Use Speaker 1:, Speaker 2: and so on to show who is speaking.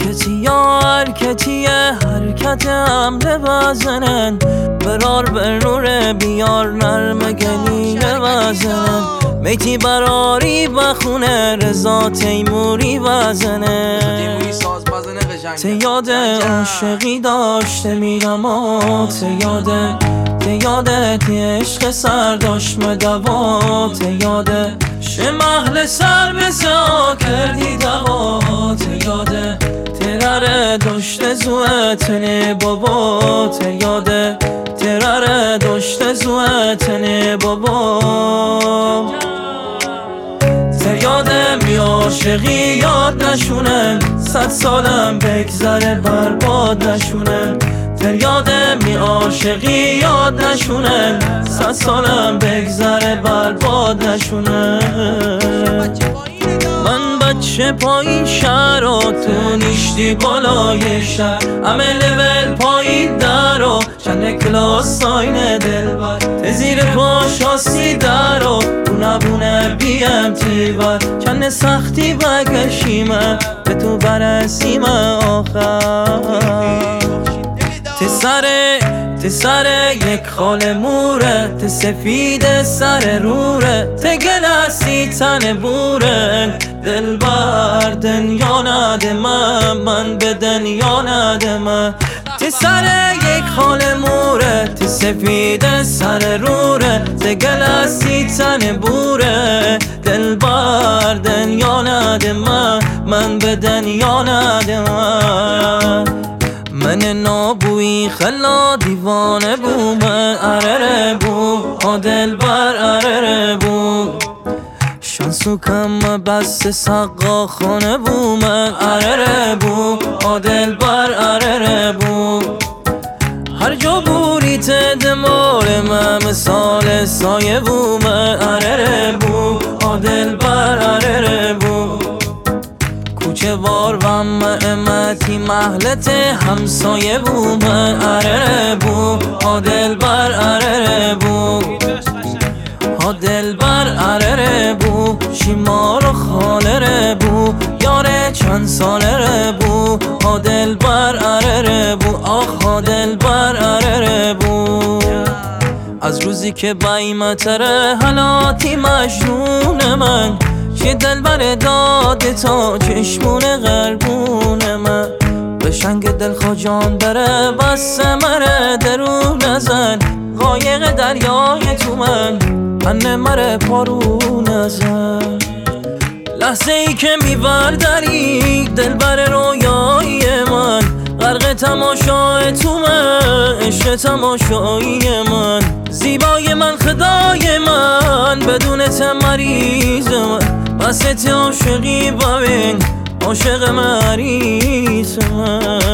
Speaker 1: حرکتی یا حرکتی حرکت حمله بزنن برار بر نور بیار نرم گلیله بزنن میتی براری بخونه رضا تیموری بزنه ته یاد عاشقی داشته میرم ته یاده تی عشق سر داشت مدوا ته یاده شه محل سر به سا کردی دوا ته یاده تراره داشته زوه تنه بابا ته یاده تراره داشته زوه تنه بابا ته یاده می عاشقی یاد نشونه 100 سالم بگذره برباد نشونه ته یاده می عاشقی یاد نشونه 100 سالم بگذره برباد نشونه من بچه پایین شهر و تو نیشتی بالای شهر همه لول پایین در و چند کلاس ساین دلبر تزیر پاش آسی در و بونه بیم تیبر چند سختی بکشیمه به تو برسیم آخر ته سر یک خال موره ته سفید سر روره ته گلسی تن بوره دلبر دنیا ندمه من به دنیا ندمه ته سر یک خال موره ته سفید سر روره ته گلسی تن بوره دلبر دنیا ندمه من به دنیا ندمه من نابویی خلا دیوانه بومه ارره بو دلبر ارره بو شانسو کم بس سقا خانه بومه ارره بو دلبر ارره بو هر جا بوری تدمال من مثال سایه بومه ارره بو دلبر ارره بو کوچه وار و امتی محلت همسایه بومه ارره بو دلبر ارره بو دلبر ارره بو شیمال و خاله بو یاره چند ساله بو دلبر ارره بو آخ دلبر ارره بو از روزی که بایمتره حالاتی مجنون من که دلبر داده تا چشمون غربون من به شنگ دل خواجان بره بس مره درو نزن قایق دریای تو من مره پارو نزن لحظه ای که میبردری دلبر رویای من غرق تماشای تو من عشق تماشایی من زیبای من خدای من بدون مریض من بس عاشقی ببین عاشق مریض من